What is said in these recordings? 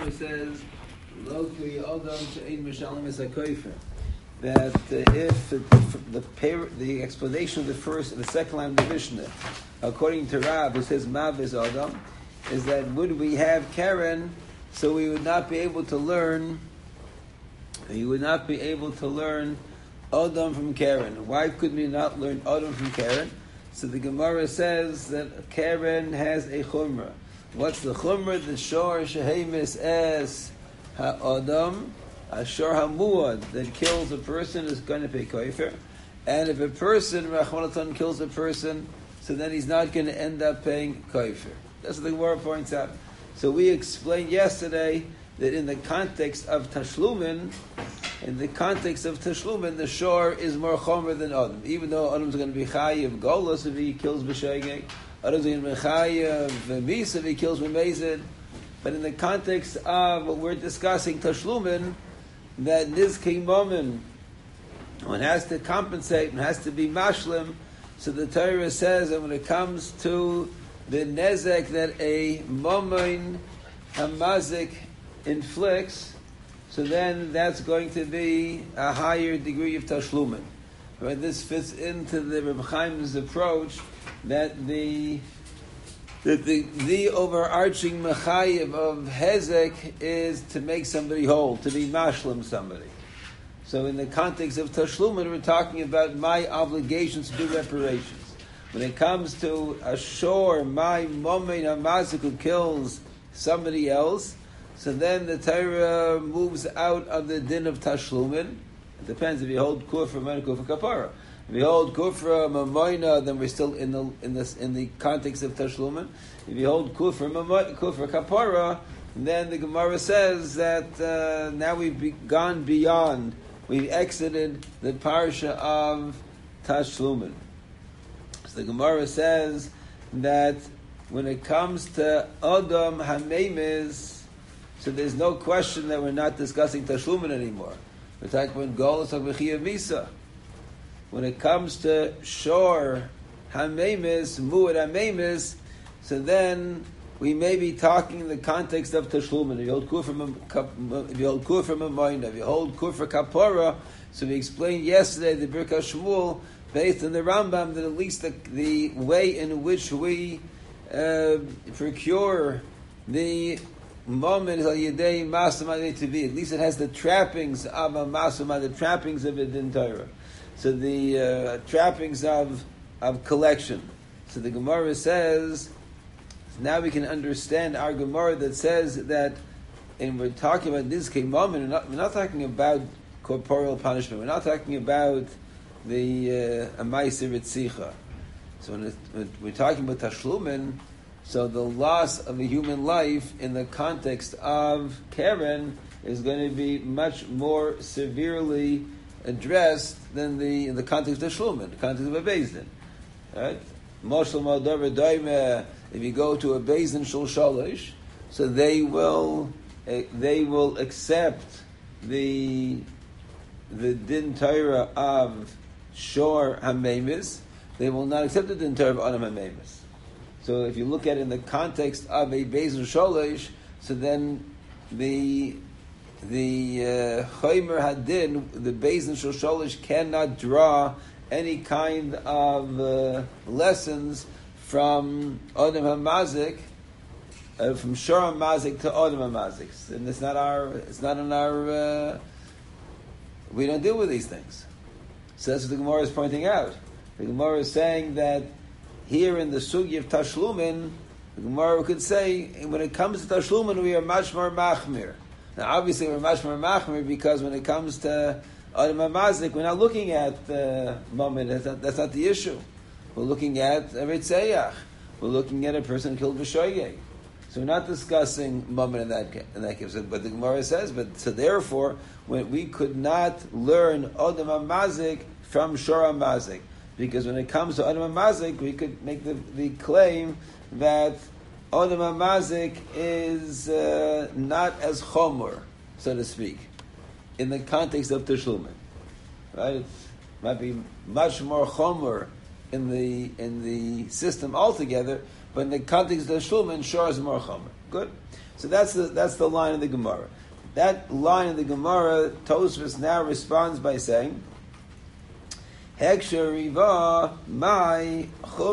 Gemara says, "Lo ki adam she'ein mishalim es hakofer." That if the explanation of the first and the second line of the Mishnah, according to Rav, who says Mav is Adam, is that would we have Karen, so we would not be able to learn. You would not be able to learn Adam from Karen. Why could we not learn Adam from Karen? So the Gemara says that Karen has a chumrah. What's the chumrah? The shor shehemis es ha-Adam. Ashar hamuad that kills a person is going to pay kofer, and if a person Rachmanaton kills a person, so then he's not going to end up paying kofer. That's what the Gemara points out. So we explained yesterday that in the context of Tashlumin, the shor is more chomer than Adam. Even though Adam's going to be chayiv golus if he kills b'shegeg, Adam's going to be chayiv mis if he kills b'mezid. But in the context of what we're discussing, Tashlumin, that nizkei momen, one has to compensate, one has to be mashlim. So the Torah says that when it comes to the nezek that a momen hamazik inflicts, so then that's going to be a higher degree of tashlumin. Right? This fits into the Reb Chaim's approach that the overarching mechayiv of hezek is to make somebody whole, to be mashlim somebody. So in the context of tashlumin, we're talking about my obligations to do reparations. When it comes to a shor, my momen hamazik who kills somebody else, so then the Torah moves out of the din of tashlumin. It depends if you hold kufra, man kufra kapara. If you hold kufra mamoina, then we're still in the context of tashlumin. If you hold kufra kapara, then the Gemara says that now we've gone beyond. We've exited the parsha of tashlumin. So the Gemara says that when it comes to Adam Hamemiz, so there's no question that we're not discussing tashlumin anymore. We're talking about Golus HaVechiyav Misa. When it comes to Shor Hamemis, Muad Hamemis, so then we may be talking in the context of Tashlumin. If you hold Kufra Mamoina, if you hold Kufra Kapora, so we explained yesterday the Birka Shmuel, based on the Rambam, that at least the way in which we procure the moment is al-yedei masamad to be. At least it has the trappings of a masamad, the trappings of a din Torah. So the trappings of collection. So the Gemara says, now we can understand our Gemara that says that, and we're talking about this moment, we're not talking about corporeal punishment. We're not talking about the Amaisir Ritzicha. So when we're talking about Tashlumin, so the loss of a human life in the context of Karen is going to be much more severely addressed than in the context of Shlumin, the context of a Beis Din. Right? If you go to a Beis Din Shul Shalish, so they will accept the Din Torah of Shor HaMemis. They will not accept the Din Torah of Adam HaMemis. So if you look at it in the context of a Beis Din Shalish, so then the Chaymer Hadin, the Beis Din Shalish cannot draw any kind of lessons from Adam HaMazik, from Shor HaMazik to Adam HaMazik. And it's not in our, we don't deal with these things. So that's what the Gemara is pointing out. The Gemara is saying that here in the sugi of Tashlumin, the Gemara could say, when it comes to Tashlumin, we are much more machmir. Now, obviously, we're much more machmir because when it comes to Adam HaMazik, we're not looking at the moment. That's not the issue. We're looking at Ritzayach. We're looking at a person killed b'shoyeg. So we're not discussing moment in that case. But the Gemara says, so therefore, we could not learn Adam HaMazik from Shor HaMazik. Because when it comes to Adam HaMazik, we could make the claim that Adam HaMazik is not as chomor, so to speak, in the context of Tashlumin. Right? It might be much more chomor in the system altogether, but in the context of Tashlumin, Shor is more chomor. Good. So that's the line of the Gemara. That line of the Gemara, Tosfos now responds by saying, Heksher riva my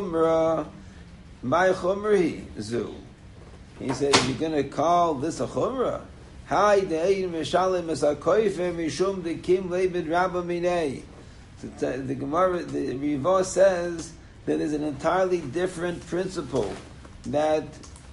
chumri zu. He said, if you're going to call this a chumrah, Hai de'ein mishalim es ha-koifer mishum dekim leibid rabba minei. The Gemara, the Riva says that there's an entirely different principle that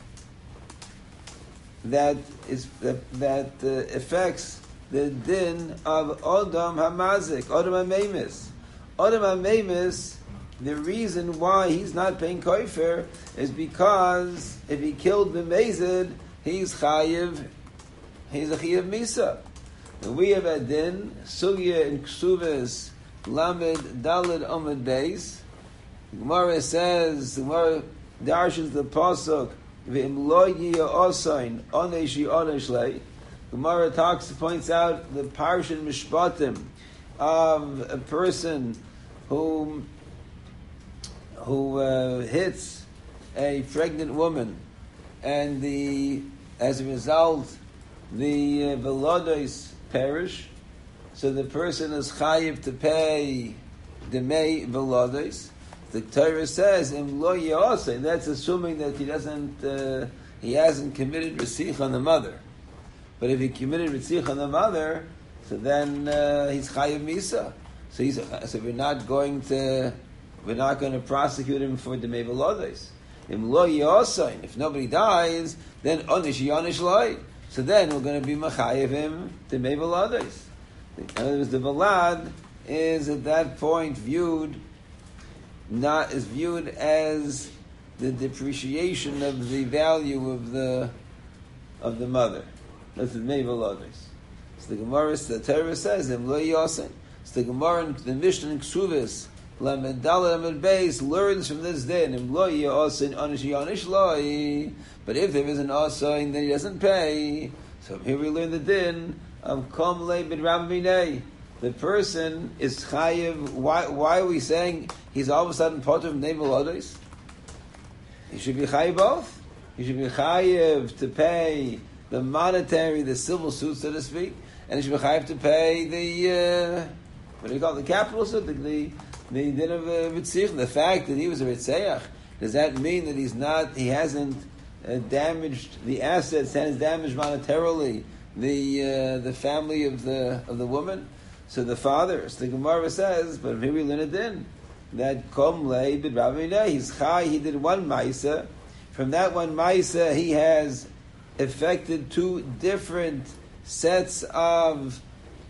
affects the din of Odom Hamazik, Odom HaMemis. Odom HaMemis, the reason why he's not paying koifer is because if he killed B'mezid, he's chayiv, he's a chayiv misa. And we have a din, Sugya in Ksuvas, Lamed Daled Amud Beis. The Gemara says, the Gemara darshes the pasuk, V'im lo yiyah osain onesh yonesh lei. Gemara points out the parshan mishpatim of a person who hits a pregnant woman, and as a result the velodos perish. So the person is chayiv to pay demei velodos. The Torah says, "Im lo yosei." That's assuming that he hasn't committed resich on the mother. But if he committed resich on the mother, so then he's chayiv misa. So we're not going to prosecute him for demei velodos. Im lo yosei. If nobody dies, then onish yonish loy. So then we're going to be machayiv him demei velodos. In other words, the velad is at that point viewed as the depreciation of the value of the mother. That's the mevalodis. So the Gemara, the Torah says, "Em lo yosen." So the Gemara, the Mishnah in Ksuvas, Lamed Daled Amud Beis, learns from this din, "Em lo yosen onish yonish loi." But if there is an osain, then he doesn't pay. So here we learn the din of Kom Leibid Rabbi. The person is chayiv. Why are we saying he's all of a sudden part of Nevel Odos? He should be chayiv both. He should be chayiv to pay the civil suit, so to speak, and he should be chayiv to pay the capital suit, the din of Ritzich. The fact that he was a Ritzeach, does that mean that he hasn't damaged the assets, hasn't damaged monetarily the family of the woman? So the father, the Gemara says, but here we learn it in that Kom Lei Bid Rabbi, he's chai. He did one ma'isa. From that one ma'isa, he has affected two different sets of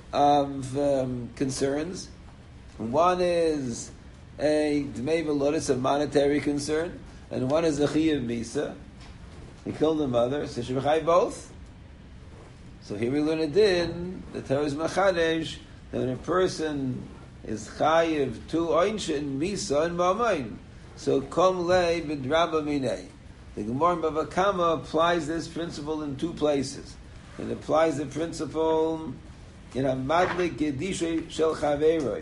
concerns. One is a dmei velodos, a monetary concern, and one is a chiyuv misa. He killed the mother, so should we chai both? So here we learn it in the Torah is machadesh, that when a person is chayiv to oinshin, misa, and mamain, so kom lei b'draba minei. The Gemara in Bava Kama applies this principle in two places. It applies the principle in a madlik gedisha shel chaveroi.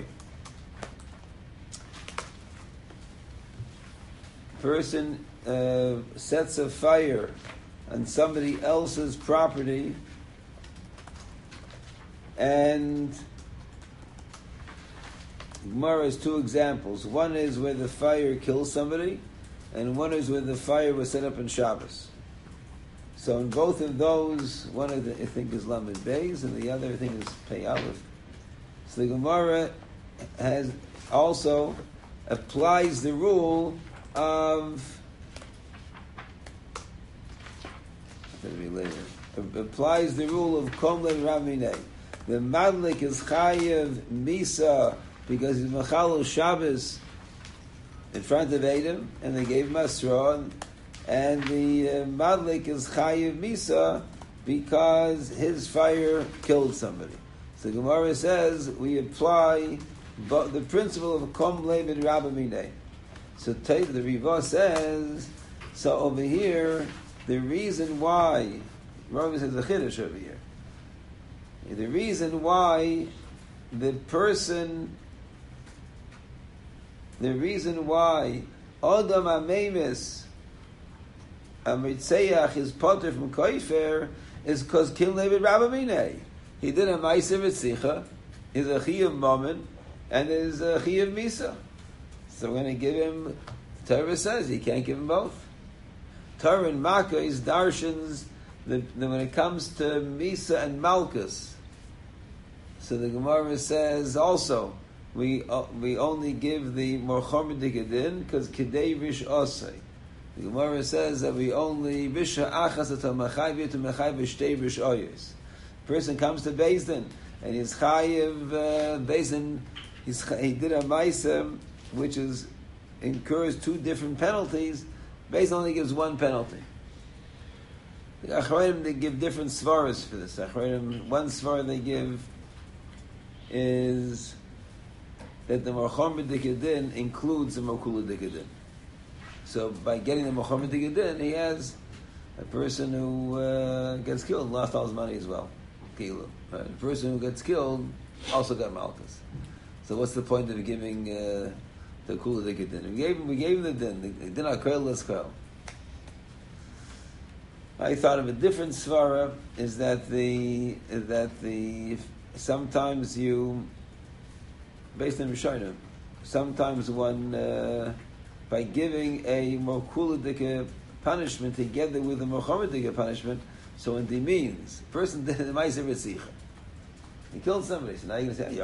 Person sets a fire on somebody else's property, and Gemara has two examples. One is where the fire kills somebody, and one is where the fire was set up on Shabbos. So in both of those, one I think is Lamed Beis, and the other I think is Pei Aleph. So the Gemara has also applies the rule of applies the rule of Kom Le Raminei. The Madlik is Chayev Misa because he's Machalo Shabbos in front of Adam, and they gave him a straw, and the Madlik is Chayev Misa because his fire killed somebody. So Gemara says we apply the principle of Kom Le Bid Rabba Minei. So the Riva says, so over here, the reason why, Rabbi says a chiddush over here, the reason why Adam HaMemis Amitzayach is potter from koifer is because Kilnei Rabamine. He did a Ma'aser Ritzicha, he's a Chiyuv Mammon, and is a Chiyuv Misa. So we're going to give him, Torah says he can't give him both. Torah and Makkah is darshans when it comes to Misa and Malkus. So the Gemara says also, we only give the Morchom Dikadin because Kedei Rish Osei. The Gemara says that we only Risha Achas at Machayv to Machayv Shtei Rish Oyes. Person comes to Beis Din and he's Chayiv Beis Din. He did a Ma'aser which incurs two different penalties. Beis Din only gives one penalty. The Achronim, they give different svaras for this. Achronim, one svara they give is that the Morchom Dikadin includes the Mokula Dikadin. So by getting the Mohammed Dikadin, he has a person who gets killed lost all his money as well. Kilu. A person who gets killed also got Malchus. So what's the point of giving the Kula Dikadin? We gave him the din. The din akel less kel. I thought of a different svara is that the sometimes you based on Rishonim, sometimes one by giving a Mokuladika punishment together with a Mohammedic punishment, so in the means, person did the Ma'aser Ritzicha. He killed somebody, so now you're going to say,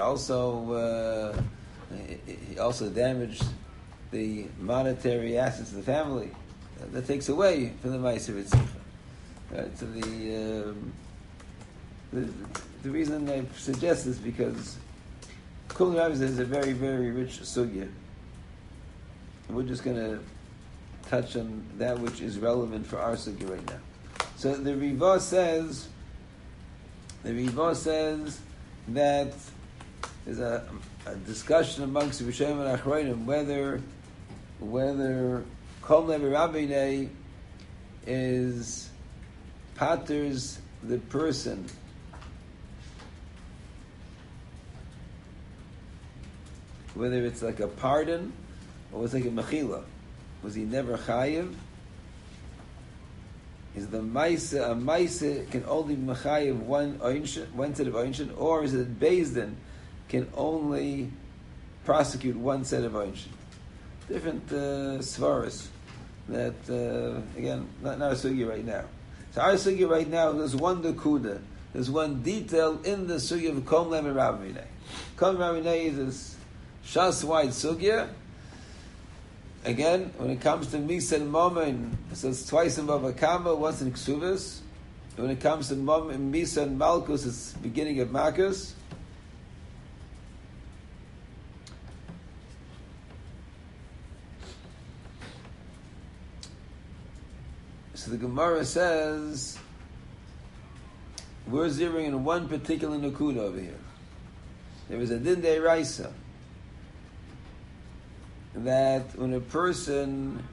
he also damaged the monetary assets of the family. That takes away from the Ma'aser Ritzicha. Right? So the reason I suggest this because Kol Rav is a very, very rich sugya. We're just going to touch on that which is relevant for our sugya right now. So the Riva says that there's a discussion amongst Rishonim and Achronim whether Kol Levi Rabbinei is paters the person whether it's like a pardon or it's like a mechila. Was he never chayiv? Is the maise a maise can only be mechayiv one set of oinshin, or is it Beis Din can only prosecute one set of oinshin? Different svaras that again not our sugya right now. So our sugya right now, there's one dekuda, there's one detail in the sugya of Kol Levi Rabbinei. Kol Levi Rabbinei is this Shas-wide sugya. Again, when it comes to Misa and Momen, it says twice in Bava Kama, once in Ksuvas. When it comes to Misa and Malkus, it's beginning of Malkus. So the Gemara says, we're zeroing in one particular Nakuda over here. There is a Din De'Raisa that when a person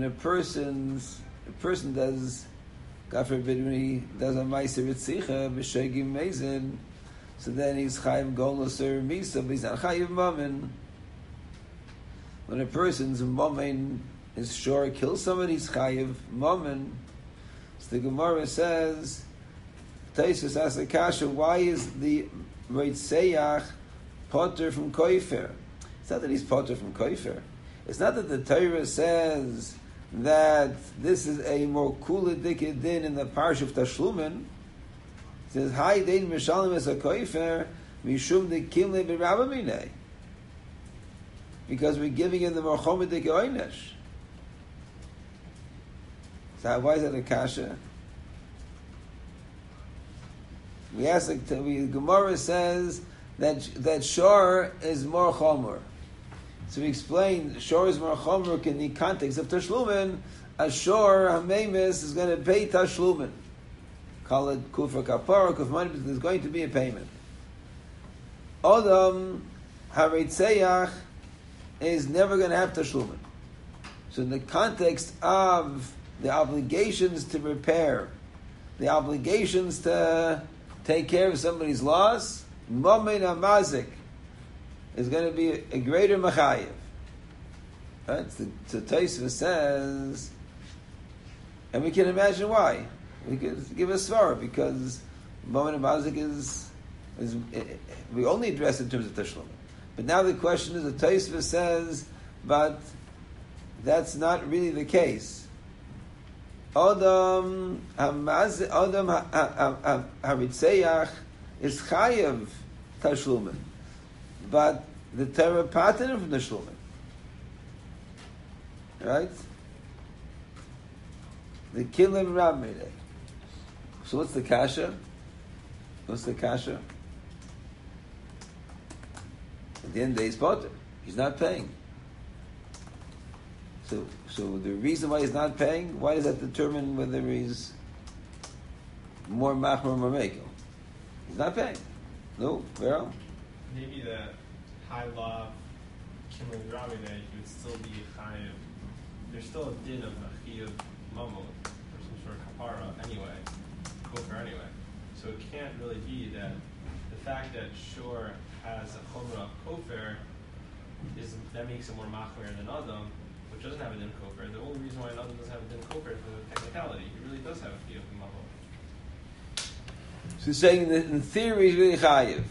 does, God forbid, when he does a Ma'aser Ritzicha, b'shegim mezin, so then he's chayiv golos or misa, but he's not chayiv mammon. When a person's mammon is sure to kill somebody, he's chayiv mammon. So the Gemara says, Taisus asks the kasha, why is the Reitzeyach potter from koifer? It's not that he's potter from koifer. It's not that the Torah says that this is a more kula dikid din in the parish of Tashlumin. It says, Hai dein mishalim es a koifer mishum dikim le b'rabamine. Because we're giving him the morchom dik oynesh. So why is that a kasha? We ask, the Gemara says that shor is more chomer. So we explain, shor is more chomer in the context of Tashlumin. A shor, Hamemis, is going to pay Tashlumin. Call it kufra kapara, kuf money, but there's going to be a payment. Odom, Hareitzeyach, is never going to have Tashlumin. So in the context of the obligations to repair, the obligations to take care of somebody's loss, Momen HaMazik is going to be a greater Machayev. Right? So Tosfos says, And we can imagine why. We could give a svara because Momen Mazik is we only address it in terms of Tashlum. But now the question is, the Tosfos says, but that's not really the case. Adam Haritzeach is Chayav Tashlumen, but the Torah pattern from Tashlumen. Right? The Kilim Rabbi. So what's the kasha? What's the kasha? At the end of the day, he's potter. He's not paying. So the reason why he's not paying, why does that determine whether he's more machmer or more mekel? He's not paying. No, Vero? Maybe the high law Kimmel Rabbi that he would still be a chayiv. There's still a din of a chiyuv mamon or some sort of kapara anyway, kofar anyway. So it can't really be that the fact that Shor has a chumrah kofar that makes him more machmer than Adam, which doesn't have a din kofar. The only reason why Adam doesn't have a din kofar is for the technicality. He really does have a chiyuv mamon. So he's saying that in theory he's really chayiv.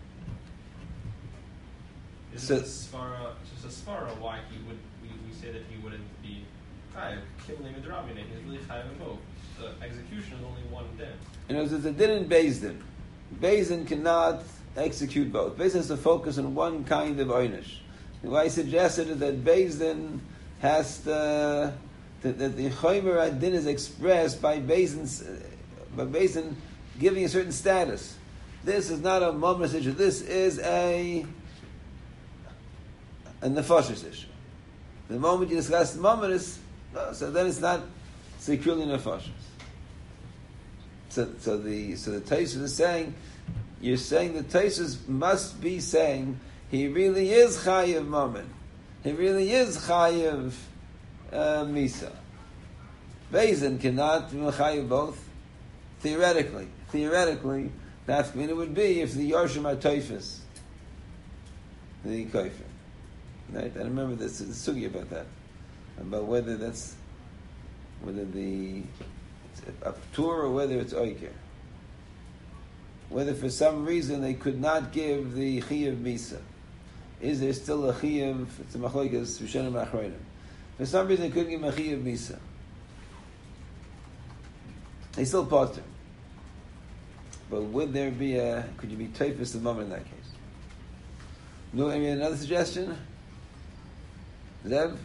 Is it just a svara why he would we say that he wouldn't be chayiv? Kimmel Rabbi, he's really chayiv in both. The execution is only one din. You know, there's a din in Beis Din. Beis Din cannot execute both. Beis Din has to focus on one kind of oynish. Why I suggested is that Beis Din has that the chomer adin is expressed by Beis Din giving a certain status. This is not a moment issue. This is a nefashis issue. The moment you discuss the moment is so then it's not securely nefashis. So the Tosfos is saying, you're saying the Tosfos must be saying he really is chayiv moment. He really is chayiv misa. Beis Din cannot be chayiv both. Theoretically, that's what it would be if the Yorshim are Tosfos, the kofer. Right? I remember this sugi about that, about whether the a tour or whether it's oiker. Whether for some reason they could not give the chiyuv misa. Is there still a chiyuv? It's a machlokes rishonim achronim. For some reason they couldn't give him a chiyuv misa. They still potter. But would there be could you be Tosfos the moment in that case? No, I mean another suggestion? Zev?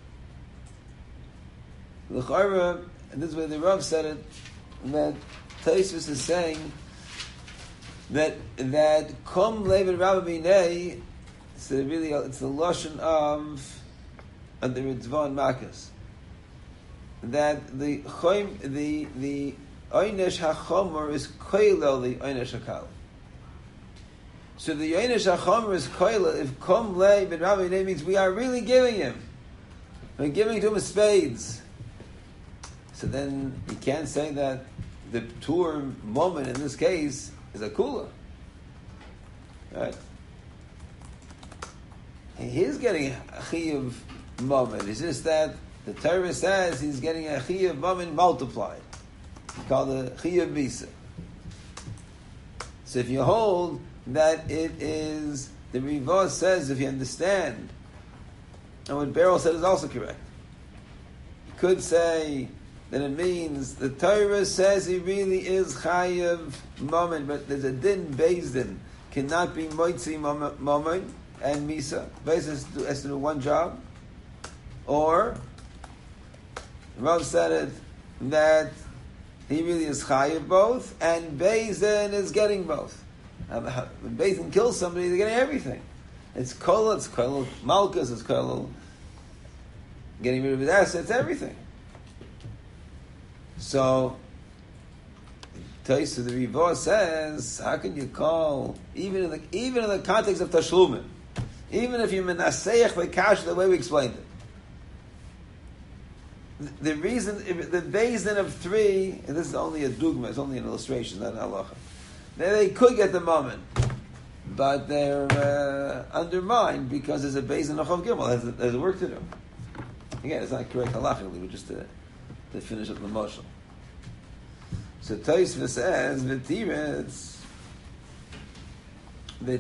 L'chara, and this is where the Rav said it, that Tosfos is saying that Kom Levin Rabbi Binei, so really it's the lashon of the Ritzvah and Makas, that the Oynesh HaChomer is koilel the Oynesh HaKal. So the Oynesh HaChomer is koilel. If Kom Levin Rabbi Binei means we are really giving him, we're giving to him spades. So then you can't say that the tour moment in this case is a kula, right? He's getting a chiyuv moment. It's just that the Torah says he's getting a chiyuv moment multiplied. It's called a chiyuv misa. So if you hold that it is, the Rivah says, if you understand, and what Beryl said is also correct, you could say that it means the Torah says he really is chayav moment, but there's a din Beis Din cannot be moitzi moment and misa. Beis Din has to do one job, or Rav said it that he really is chayav both, and Beis Din is getting both. When Beis Din kills somebody, they're getting everything. It's kol malchus, it's kol getting rid of his assets, everything. So, Tosfos the Rivah says, how can you call even in the context of Tashlumin, even if you menaseich v'kash the way we explained it, the reason the Beis Din of three, and this is only a dugma, it's only an illustration, not an halacha. They could get the moment, but they're undermined because there's a Beis Din of Chav Gimel. There's work to do. Again, it's not correct halachically, but just to finish up the moshel. So Tosfos says v'tiretz the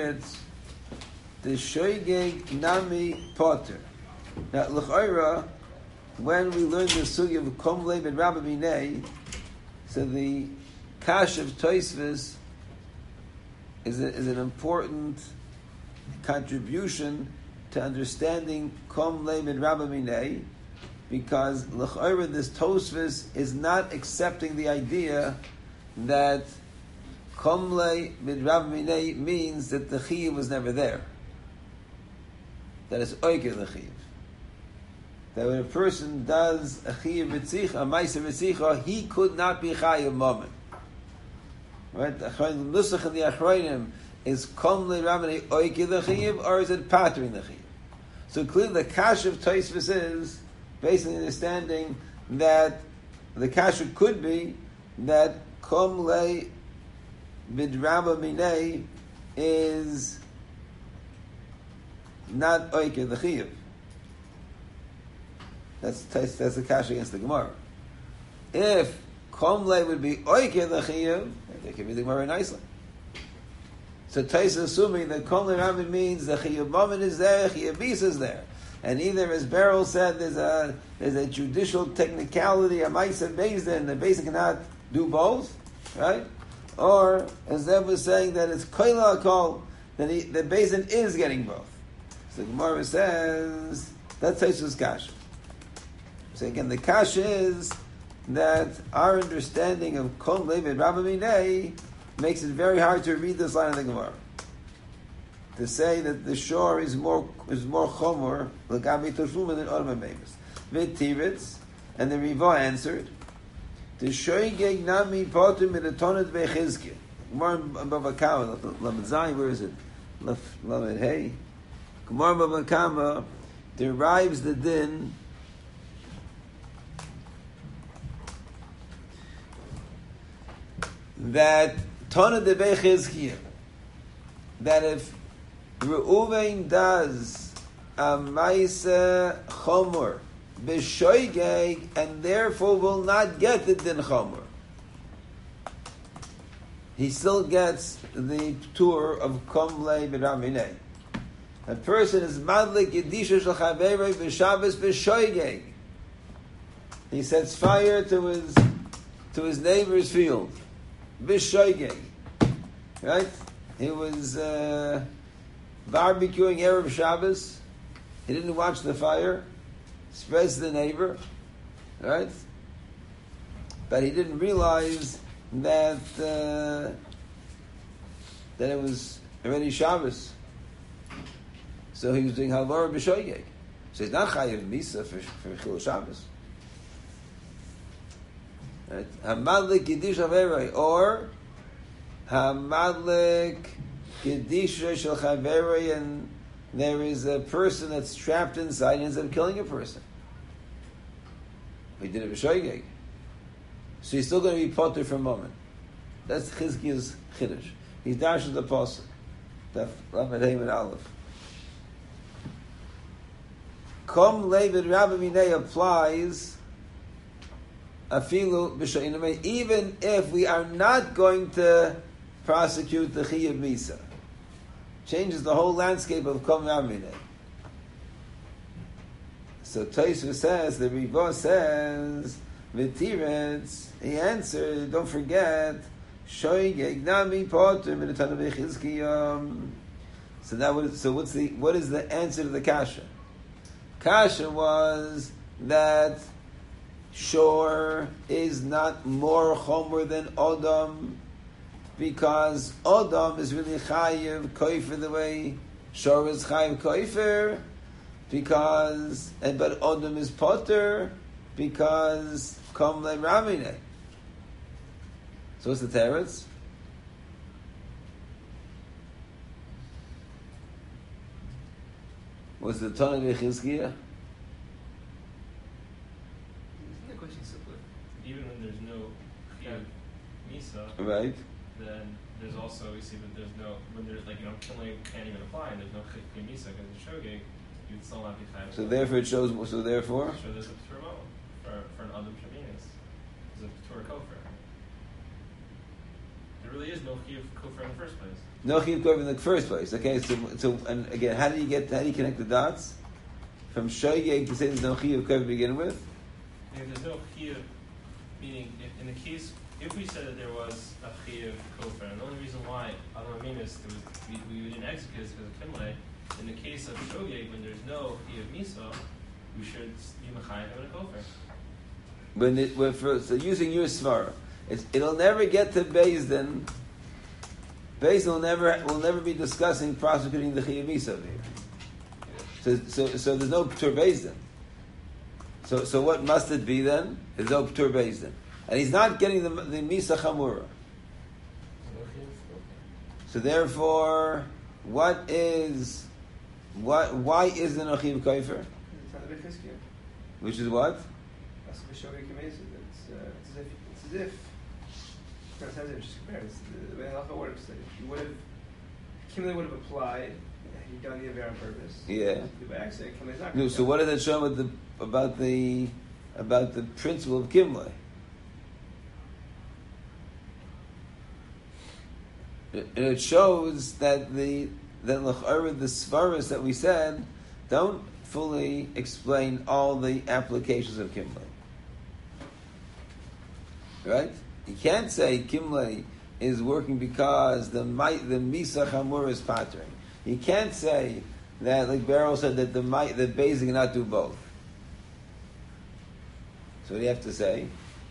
shoygeg nami potter. Now l'chayra, when we learn the sugi of kom leib and rabba minei, so the kash of Tosfos is an important contribution to understanding kom leib and rabba minei, because l'chayra this Tosfos is not accepting the idea that kom leib and rabba minei means that the chiyuv was never there. That is oiker the chiyuv. That when a person does a chiyuv v'tzicha, a ma'aser v'tzicha, he could not be chayav moment. Right? The nusach in the achronim is kom leib rabba minei oiker the chiyuv, or is it patering the chiyuv? So clearly the kash of Tosfos is basically understanding that the kasha could be that kom leib and rabba minei is not oiker the chiyuv. That's the kasha against the Gemara. If kom leib would be oiker the chiyuv, they can read the Gemara nicely. So Tais is assuming that kom leib rabba means the chiyuv moment is there, chiyuv bis is there, and either as Beryl said, there's a judicial technicality, a ma'aser beis din, the beis din cannot do both, right? Or as Zev was saying that it's koila kol, that the beis din is getting both. So the Gemara says that's Tosfos kash. So again, the kash is that our understanding of kom leib and rabba minei makes it very hard to read this line of the Gemara. To say that the shore is more chomer l'gabi tashlumin than odom habemis. V'tiritz, and the Riva answered, the shoygeg nami potem midatonet v'chizkia. Gemara Bava Kama, Lamed Zayin, where is it? Lamed Hey. Gemara Bava Kama derives the din that Tona de Bechizkiya, that if Reuven does a Maisa Chomer B'shoygeg and therefore will not get the din Chomer, he still gets the tour of kom leib and rabba minei. A person is madlik yedisha shel chaverei b'Shabbos b'shoygeg. He sets fire to his neighbor's field. B'shoygeg. Right? He was barbecuing Erev Shabbos. He didn't watch the fire. Spreads to the neighbor. Right? But he didn't realize that it was already Shabbos. So he was doing halvara b'shoygeg. So he's not chayiv misa for Chil Shabbos. Right? Hamadlik Yedish Haverei, or Hamadlik Yedish Shel Chaverei, and there is a person that's trapped inside and ends up killing a person. He did it b'shoygeg. So he's still going to be potter for a moment. That's Chizkiya's Chiddush. He's dashed the pasuk. Daf Lamed Hey and Aleph. Kom leib and rabba minei applies afilu b'shoynamei, even if we are not going to prosecute the chiyuv misa. Changes the whole landscape of kom rabba minei. So Tosfos says, the Riva says, v'tiretz, he answered, don't forget, shoygeg nami poter minatana b'chizkiyam. So what is the answer to the kasha? Kasha was that shor is not more chomer than odom, because odom is really chayiv koifer the way shor is chayiv koifer, but odom is potter because kom leib rabba minei. So what's the teretz? Was the Tana B'Chizkiya? Isn't the question simpler? Even when there's no chiyuv misa, Right. then there's also, we see that there's no, when there's like, killing can't even apply, and there's no chiyuv misa because it's shogeg, you'd still not be chayav. So therefore it shows. So therefore. So there's a for a moment. for an Adam Shabbos. It's a Torah Kofar. There really is no Chiyuv Kofar in the first place. No Chiyuv Kofar in the first place. Okay, so and again, how do you connect the dots? From Shoyeg to say there's no Chiyuv Kofar to begin with? If there's no Chiyuv, meaning in the case, if we said that there was a Chiyuv Kofar, and the only reason why Adam Aminus we didn't execute is because of Kimle. In the case of Shogeg, when there's no Chiyuv Misa, we should be Mechayev and a Kofar. So using your svara, it'll never get to Beis Din. Beis Din will never be discussing prosecuting the Chiyuv Misa over here. So there's no P'tur Beis Din. So what must it be then? There's no P'tur Beis Din. And he's not getting the Misa Chamura. So therefore, why isn't a Chiyuv Kofar? Which is what? It's as if the way halacha works. That if Kimle would have applied, he'd done the Aver on purpose. Yeah. By accident, Kimle's not. No. So what does that show about the principle of Kimle? It shows that the svaras that we said don't fully explain all the applications of Kimle. Right? You can't say Kimle is working because the Misa Chamur is pattering. You can't say that, like Beryl said, that the Beis Din cannot do both. So what do you have to say?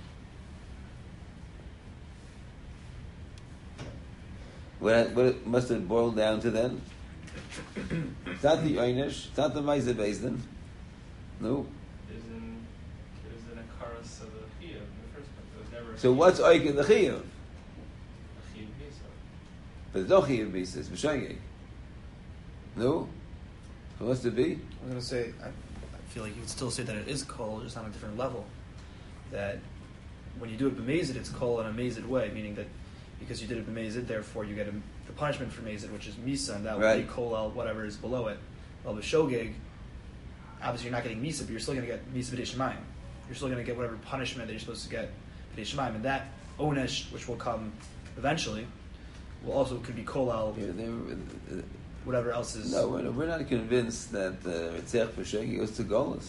What must it boil down to then? It's not the Einish, it's not the Ma'aseh Beis Din. No. There's an Akaras of the Chiyuv in the first place. There was never So what's Oik in the Chiyuv? a Chiyuv Misa. But there's no Chiyuv Misa, it's B'Shogeg. No? So what's it be? I was going to say, I feel like you would still say that it is kol, just on a different level. That when you do it b'mezid, it's kol in a mezid way, meaning that because you did it b'mezid, therefore you get the punishment for mezid, which is misa, and that will be kol al whatever is below it. Well, b'shogeg, obviously you're not getting misa, but you're still going to get misa b'dei shemayim. You're still going to get whatever punishment that you're supposed to get b'dei shemayim, and that onesh, which will come eventually, could be kol al whatever else is. No, we're not convinced that Ritzach B'Shogeg goes to Golas.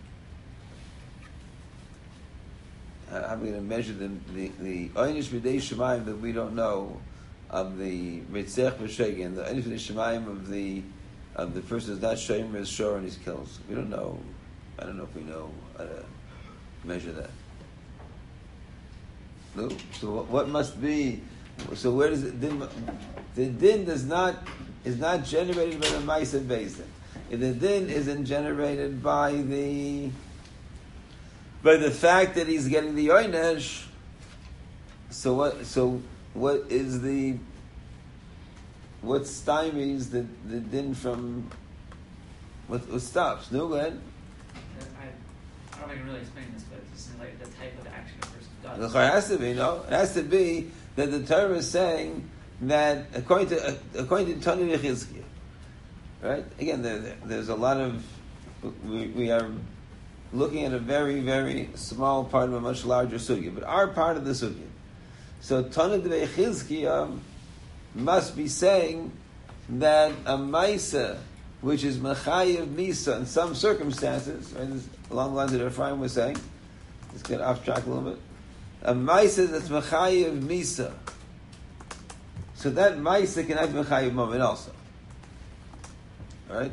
How are we going to measure the Einish B'dei Shemayim that we don't know of the Ritzach B'Shogeg and the Einish B'dei Shemayim of the person who's not Shomer is Shor and he's kills? We don't know. I don't know if we know how to measure that. No. So what must be? So where does it? The din is not generated by the Ma'aseh Beis Din. If the din isn't generated by the fact that he's getting the Oynesh, so what stymies the din from what stops? No, go ahead. I don't know if I can really explain this, but this is like the type of action a person does. It has to be, no? It has to be that the Torah is saying that according to Tanu Yechizkiah, right? Again, there's a lot of we are looking at a very, very small part of a much larger sugya, but our part of the sugya. So Tanu Yechizkiah must be saying that a Maisa, which is Mechayev Misa in some circumstances, right, along the lines that Ephraim was saying, let's get off track a little bit. A Maisa that's Mechayev Misa. So that Maisa can have Mechayev Moment also. Right?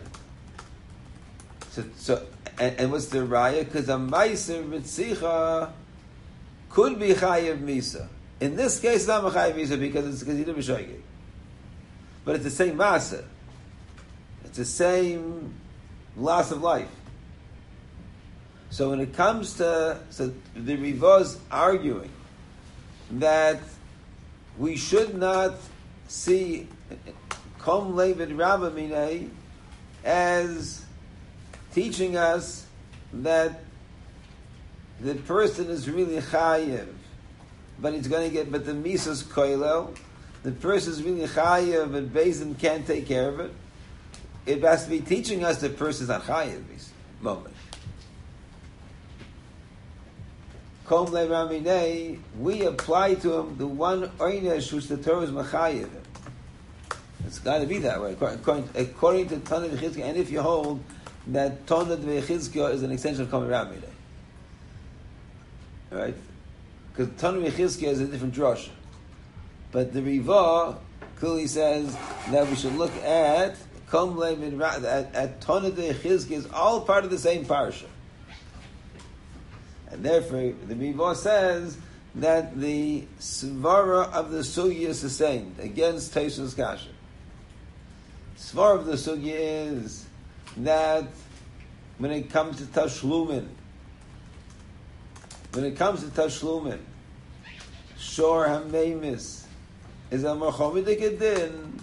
So and what's the Raya? Because a Maisa Ritzicha could be Chayev Misa. In this case, it's not Mechayev Misa because he did B'Shogeg. But it's the same Masa. It's the same loss of life. So when it comes to the Rivaz arguing that we should not see Kom Levid Rabamine as teaching us that the person is really chayiv, but he's going to get, but the misas koilel, the person is really chayiv, but Beis Din can't take care of it. It has to be teaching us the person is not chayiv moment. Kom le Raminei, we apply to him the one oynesh which the Torah is machayev. It's got to be that way, according to Tanit V'Chizkiah. And if you hold that Tanit V'Chizkiah is an extension of Kom le Raminei, right? Because Tanit V'Chizkiah is a different drasha, but the Riva clearly says that we should look at Kom le at Tanit V'Chizkiah is all part of the same parsha. And therefore, the Riva says that the svara of the sugya is sustained against Tosfos Kasha. Svara of the sugya is that when it comes to Tashlumin, Shor HaMeimis is a Merchomidik Din.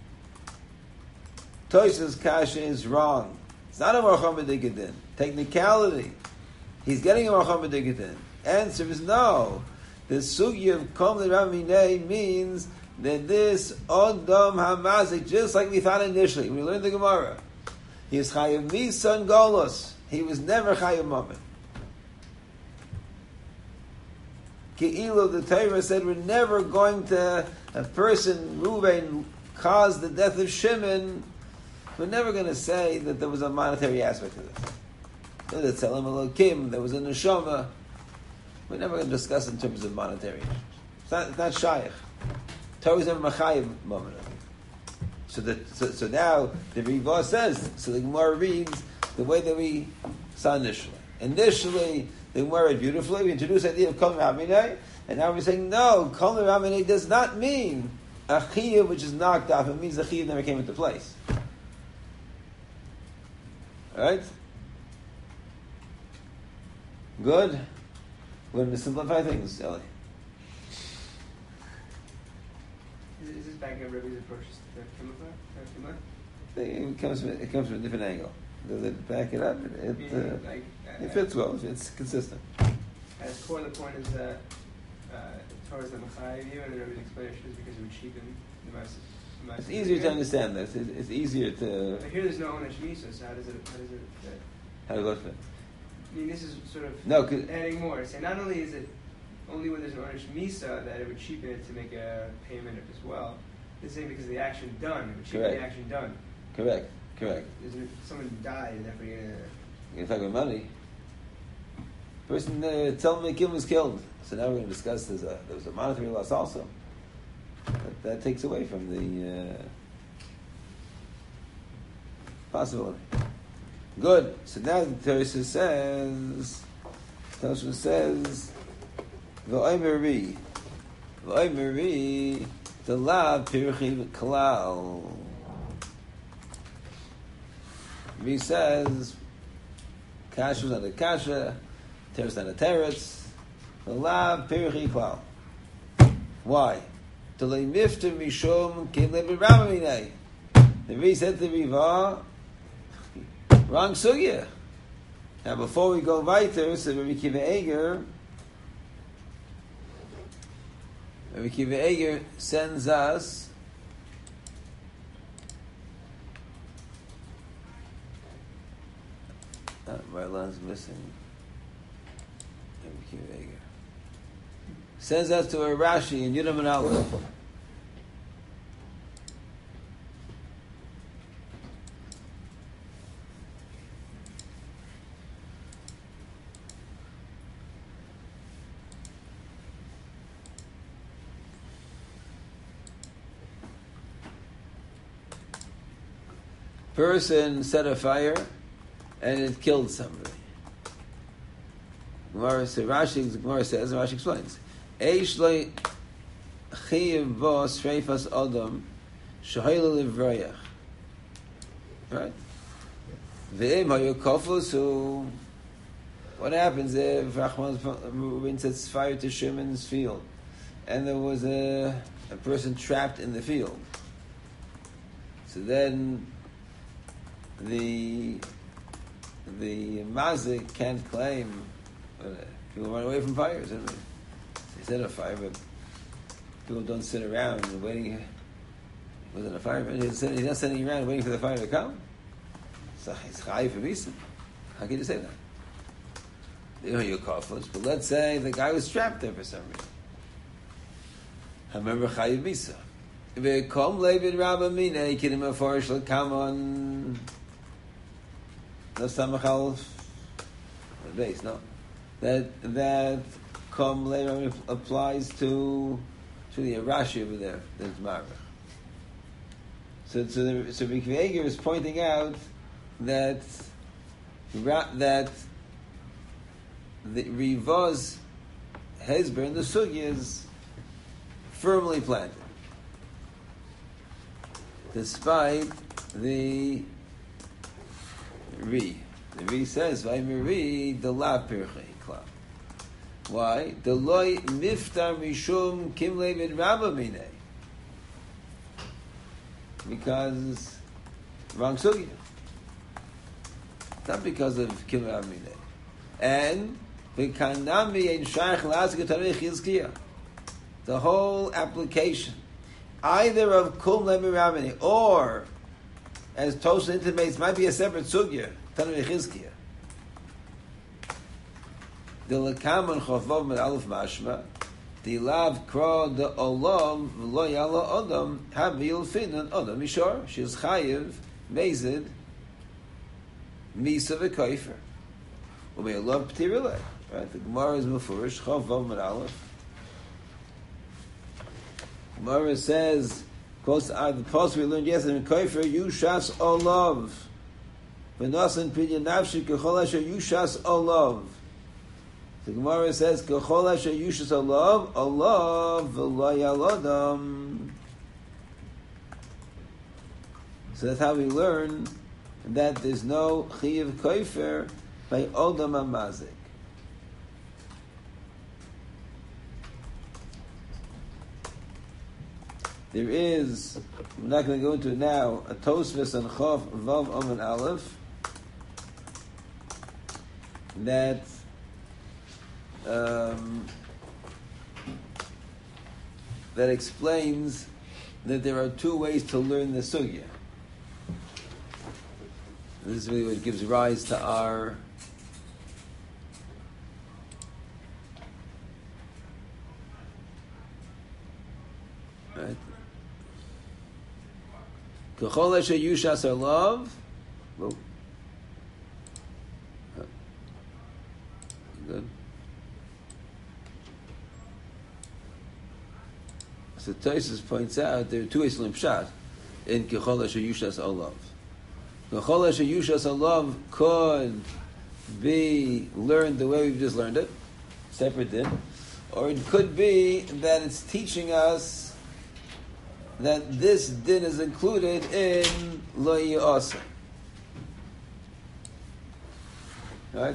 Tosfos Kasha is wrong. It's not a Merchomidik Din. Technicality. He's getting a Mercham B'Digitin. Answer is no. The sugya of Kom L'Raminei means that this Odom HaMazik, just like we found initially, we learned the Gemara, he is Chayav Misa and Golos. He was never Chayav Mammon. Ke'ilu, the Torah said, we're never going to, a person, Reuven, caused the death of Shimon. We're never going to say that there was a monetary aspect to this. There was a Tzelem Elokim, there was a Neshama. We're never going to discuss in terms of monetary. It's not shaykh. Torah is never machayev moment. So now the Riva says, so the Gemara reads the way that we saw initially. Initially, the Gemara read beautifully. We introduced the idea of Kol Raminei, and now we're saying no, Kol Raminei does not mean a chiyuv which is knocked off. It means the chiyuv never came into place. All right. Good. We're going to simplify things, Ellie. Is this backing up Rebbe's approach to Kimla? It comes from a different angle. Does it back it up? It fits well. It's consistent. As core, the point is that Torah is the Machayev you, and the Rebbe's explanation is because it would cheapen the Ma'aseh. It's easier to understand this. It's easier to. But here there's no Onesh Misa, so how does it How does it fit? I mean, this is sort of No, adding more. Say, not only is it only when there's an Onesh Misa that it would cheapen it to make a payment as well, it's saying because of the action done, it would cheapen the action done. Correct. Isn't someone died and therefore you're going to talk about money. Person tell me Kim was killed. So now we're going to discuss there was a monetary loss also. That takes away from the possibility. Good. So now the Tosfos says, V'oimeri, the lav pirchi v'klal. He says, Kasha was not a Kasha, Teretz not a Teretz, the lav pirchi klal. Why? To lay mifter mishum kim le b'ramaminei. The Ri said to the Riva, wrong sugya. Now before we go weiter, so Rabbi Kiva Eger sends us my line's missing. Rabbi Kiva Eger sends us to a Rashi in Yudam and Aleph. Person set a fire and it killed somebody. Gemara says, Rashi explains, Eish lo chiyev bo sreifas adam shehayla livrayach. Right? Ve'im hayu kofus, so what happens if Rachman sets fire to Shimon's field and there was a person trapped in the field? So then the mazik can't claim. People run away from fires. They set a fire, but people don't sit around and waiting. He wasn't a fireman. He's not sitting around waiting for the fire to come. So it's chayiv for misa. How can you say that? you're kafos, but let's say the guy was trapped there for some reason. Remember chayiv misa. V'kom levin rabba mina kidim afarish l'kamon. No samachal base. No, that kom levin applies to the Rashi over there. There's Marach. So Rikvi Eger is pointing out that the Rivaz Hezber in the Sugi is firmly planted, despite the Ri. The Ri says, "Vaymiri the la pirchei klal." Why? The loy miftar mishum kim levid rabba minei. Because wrong sugya. Not because of kim rabba minei. And v'kanami ein shaykh la'asik tarich yizkiya. The whole application, either of kum levid rabba minei, or as Tosha intimates, might be a separate sugya tarich yizkiya. The lekaman chavav med alef mashma, the lav kra the olam v'lo yala adam havil finan adam mishor. She is chayiv mezid misa v'koifer. U'mei alav p'tirilei. Right? The Gemara is mufurish chavav med alef. Gemara says, close to the post we learned yesterday, koifer yushas olav v'nasan pidya nafshi kechol asher yushas olav. The Gemara says, "Kechol asher yushas alav, alav v'lo yaladam." So that's how we learn that there's no chiyuv koifer by odam amazik. There is, I'm not going to go into it now, a Tosfos on Chof Vav Amen Aleph that that explains that there are two ways to learn the sugya. This is really what gives rise to our right. K'chol asher yushas alav. Whoa. Good. So Tosfos points out there are two ways to learn pshat in K'chol asher yushas alav. K'chol asher yushas alav could be learned the way we've just learned it, separate din, or it could be that it's teaching us that this din is included in lo ya'asa. Right?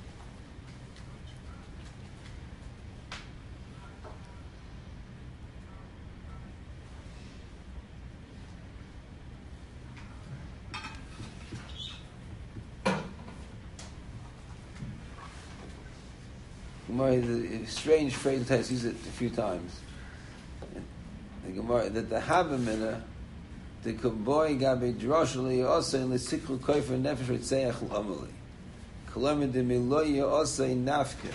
Gemara is a strange phrase that has used it a few times. The Gemara that the Havamina, the Kaboi Gabi Droshli also in the Sikhu Koifer Nefesh Ritzeach L'Amali. Kolomer de Miloya also in Nafke.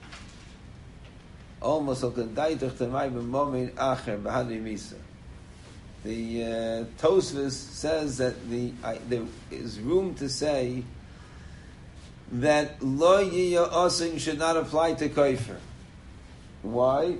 Almost like a Daitach Tamai B'Momin Acher B'Hadri Misa. The Tosfos says that there is room to say that Lo Yiyah Osing should not apply to Koifer. Why?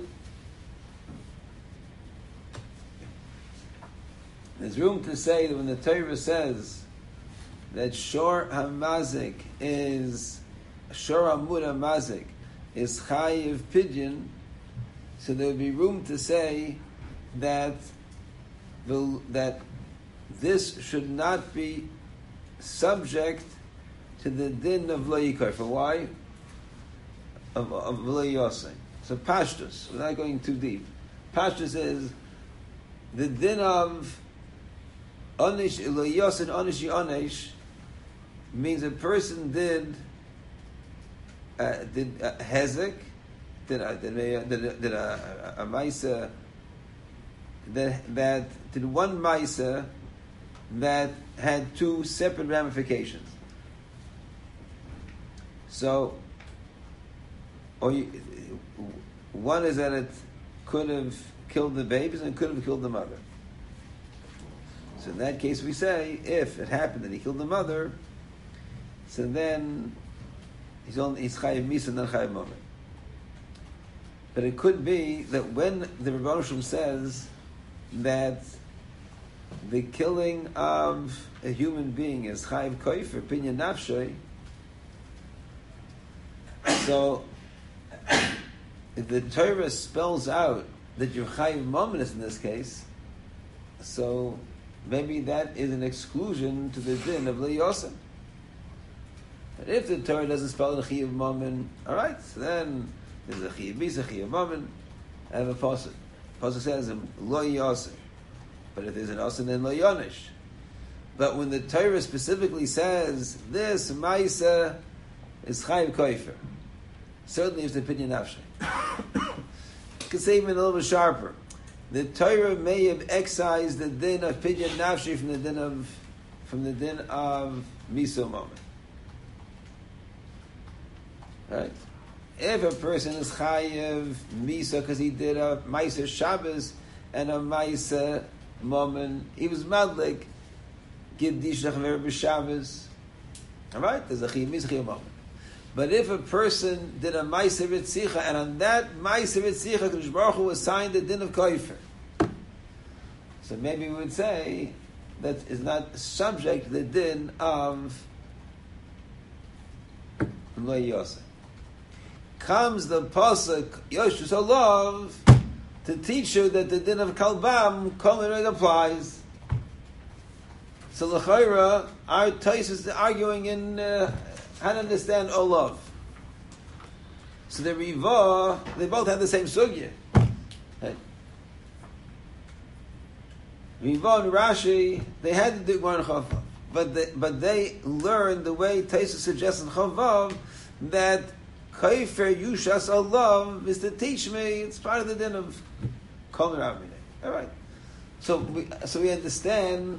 There's room to say that when the Torah says that Shor HaMazik is Shor Amud HaMazik is Chayiv Pidyon, so there would be room to say that that this should not be subject to the din of Lo Yikofer. Why? Of Lo Yosei. So Pashtus, without going too deep, Pashtus is the din of Onish Lo Yosei Onish Yonesh means a person did hezek, did a maisa that did one maisa that had two separate ramifications. So one is that it could have killed the babies and could have killed the mother. So in that case, we say if it happened that he killed the mother, so then he's chayav misa and not chayav moment. But it could be that when the Rebbeinu Shalom says that the killing of a human being is chayav koifer pinyan nafshay, so if the Torah spells out that you're chayiv mominus in this case, so maybe that is an exclusion to the din of liyosim. But if the Torah doesn't spell out a chayiv momin, all right, so then there's a chayiv misa, chayiv momin, and a pasuk. Pasuk says lo yosim, but if there's an osim, then lo yonish. But when the Torah specifically says this ma'isa is chayiv koifer, certainly it's the opinion nafshay. You could say even a little bit sharper. The Torah may have excised the din of pidyon nafshi from the din of miso moment. Right? If a person is chayiv misa because he did a ma'aser Shabbos and a ma'aser moment, he was madlik give dish lechaver b'Shabbos. All right, there's a chayiv misa chayiv moment. But if a person did a Ma'aser Ritzicha, and on that Ma'aser Ritzicha, Kadosh Baruch Hu assigned the din of Koifer, so maybe we would say that is not subject to the din of Lo Yosef. Comes the pasuk Yoshus Olav to teach you that the din of Kalbam Kol applies. So l'chayra, our Tais is arguing in how to understand Olav. So the Riva, they both have the same sugya. Right? Riva and Rashi, they had to do one Chavav, but they learned the way Taisa suggests in Chavav that Kaifer Yushas Olav is to teach me. It's part of the din of Kol Ravine. All right. So we understand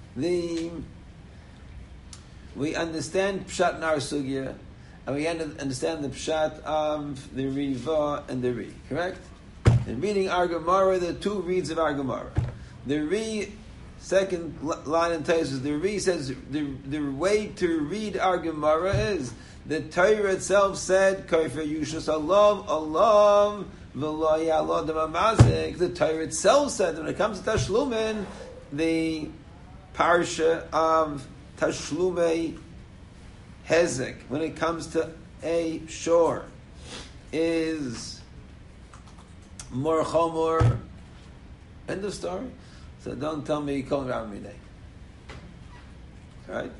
we understand Pshat in our Sugya, and we understand the Pshat of the Riva and the Ri, correct? In reading our Gemara, there are two reads of our Gemara. The Ri, second line in Taisus, the Ri says the way to read our Gemara is the Torah itself said, Kaifer Yushas Alav, Alav, V'lo Ya'alod Amazik. The Torah itself said, when it comes to Tashlumin, the Parsha of Tashlumei Hezek, when it comes to a shore, is more chomor. End of story. So don't tell me Kol Raminei. Right?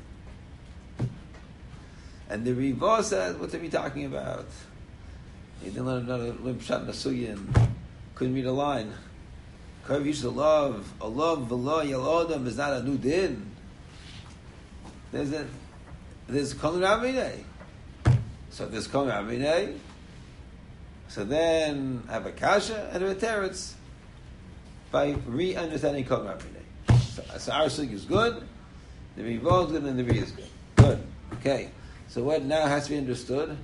And the Riva says, what are we talking about? He didn't learn another Pshat Nasuya and couldn't read a line. Kav Yish Allah V'lo Yalodam is not a new din. There's Kol Raminei. So there's Kol Raminei. So then have a kasha and a teretz by re-understanding Kol Raminei. So our sugya is good, the Riva is good, and the Ri is good. Good. Okay. So what now has to be understood?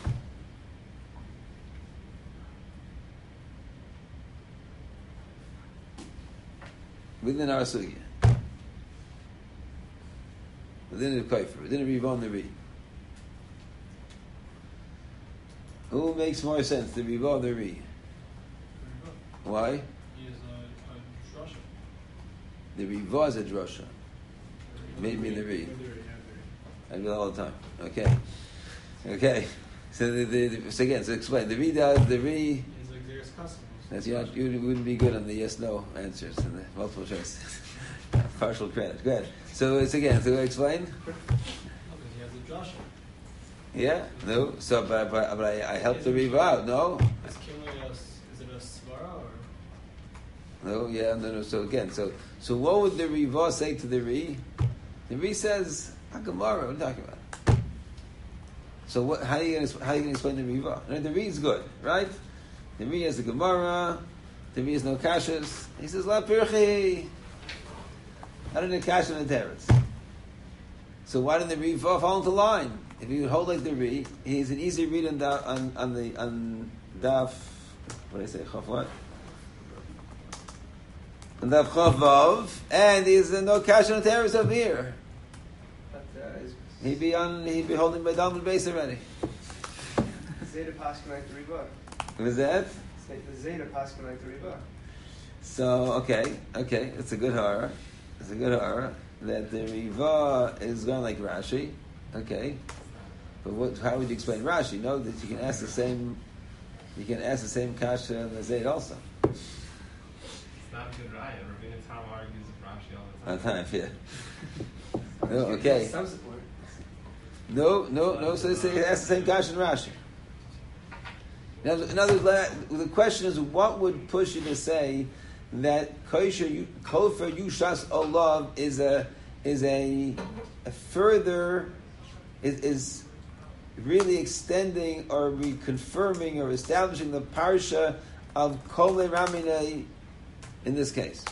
Within our sugya. Within the Kaifer, within the Riva and the Ri. Who makes more sense, the Riva or the Ri? Why? He is a drasha. The Riva is a drasha. Maybe the Ri. I do that all the time. Okay. So again, so explain. The Ri does, the Ri... He's like there's customers. That's, you wouldn't be good on the yes-no answers and the multiple choice. Partial credit. Go ahead. So it's again, so explain. No, because he has a drasha. Yeah? No? So, but I helped the Riva out, no? Is it a svara or? No, yeah, no. So again, so what would the Riva say to the Ri? The Ri says, Gemara, what are you talking about? So what, how are you going to explain the Riva? No, the Ri is good, right? The Ri has the Gemara, the Ri has no kashas. He says, La Pirchi. I don't need kasha and teretz. So why didn't the Riva fall into line? if you hold like the Ri, he's an easy read on daf, on daf. What did I say? Chaf what? On daf Chavav, and he's no cash on the terrace over here. But He'd be holding by Dalman base already. Zeta Paskin like the Riba. Was that? The Zeta Paskin like the Riba. So okay, it's a good horror. It's a good horror that the Riva is going like Rashi. Okay, but how would you explain Rashi? No, that you can ask the same. You can ask the same kasha and the Zayd also. It's not a good raya. Ravina Tam argues with Rashi all the time. Yeah. No, okay. Some support. No. So they say ask the same kasha and Rashi. In other words, the question is, what would push you to say that kofer yushas olav is a further is really extending or reconfirming or establishing the parsha of kol ramine in this case?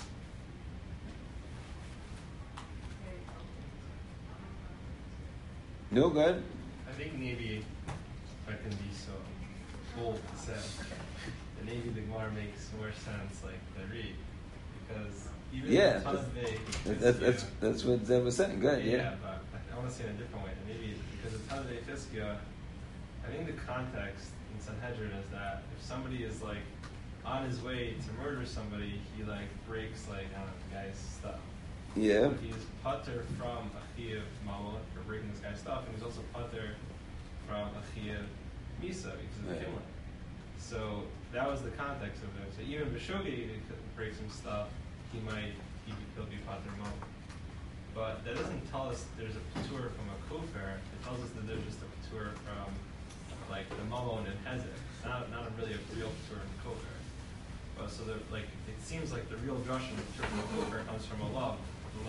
No good. I think maybe if I can be so bold to say, that maybe the Gemara makes more sense like the Reed, because even Yeah, the Tanavei that's what Zev was saying. Good, yeah. but I want to say it in a different way. Maybe because the Tanavei Fiskya, I think the context in Sanhedrin is that if somebody is like on his way to murder somebody, he like breaks like I don't know, the guy's stuff. Yeah. He's pater from Achiyav Mamot for breaking this guy's stuff, and he's also pater from Achiyav Misa because of the Right. Kimler. So that was the context of it. So even Beshogi breaks some stuff, he'll be pater Mamot. But that doesn't tell us there's a patur from a kofer. It tells us that there's just a patur from like the Mamon and Hezek. Not really a real patur in kofer. But so like it seems like the real drush in the patur from a kofer comes from a law.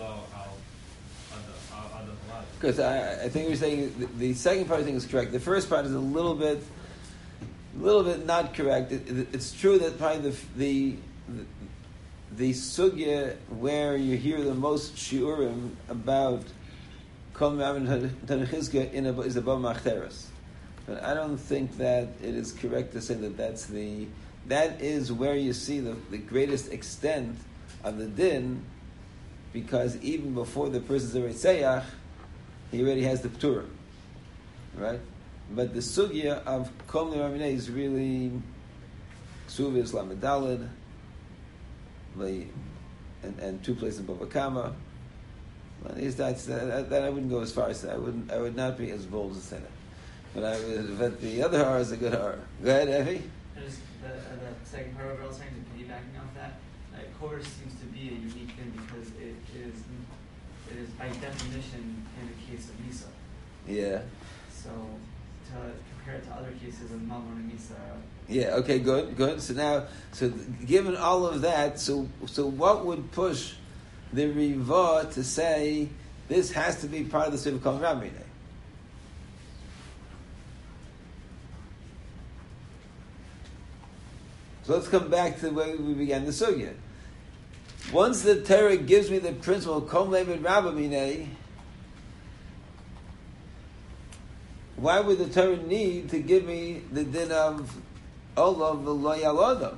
Because I think you're saying the second part I think is correct. The first part is a little bit not correct. It's true that probably the sugya where you hear the most shiurim about Kol Ma'amin Tanechizka is above Machteres. But I don't think that it is correct to say that is where you see the greatest extent of the din, because even before the person's a Reitzayach, he already has the Ptura. Right? But the sugya of Kol Ma'amin is really Ksuv Islam Dalid, and two places in Bava Kama. That I wouldn't go as far as that. I would not be as bold as say that. But the other horror is a good horror. Go ahead, Effie. There's the second part of what I was saying, to piggybacking off that, coerce seems to be a unique thing because it is by definition in the case of Misa. Yeah. So to compare it to other cases of Mamon and Misa. Yeah. Okay. Good. So given all of that, so what would push the Riva to say this has to be part of the Siv Kol Ramine? So let's come back to the way we began the sugya. Once the Torah gives me the principle of Kol Levid Rabbamine, why would the Torah need to give me the din of Olav v'lo Yalodam?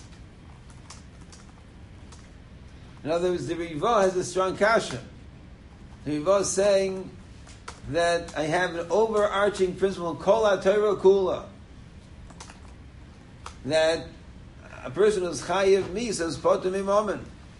In other words, the Riva has a strong kasha. The Riva is saying that I have an overarching principle, Kol HaTorah Kula, that a person who's chayiv misa is potem imamen.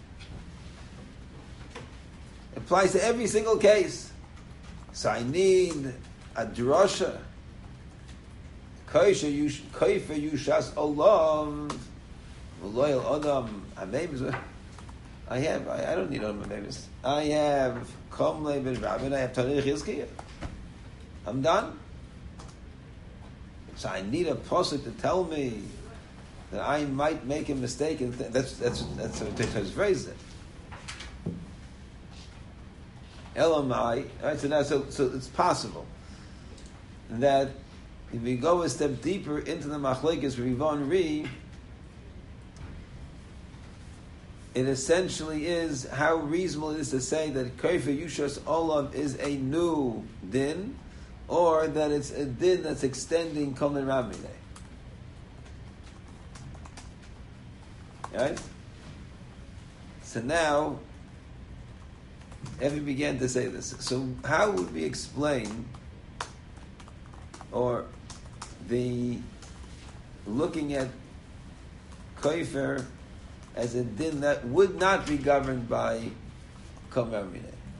Applies to every single case. So I need a drasha. Kaifa yushas olav v'loyal adam amevis. I don't need adam amevis. I have kom le'ben rabbin. I have Tanech Yizkiyah. I'm done. So I need a pasuk to tell me that I might make a mistake, and that's what Tichas phrased it. Elamai. Right, so it's possible that if we go a step deeper into the machlekes Rivon Ri, it essentially is how reasonable it is to say that Kaifa Yushas Olav is a new din, or that it's a din that's extending Kol Ramine. Right? So now, Evi began to say this. So how would we explain, or the looking at Koifer as a din that would not be governed by Kol Ramine?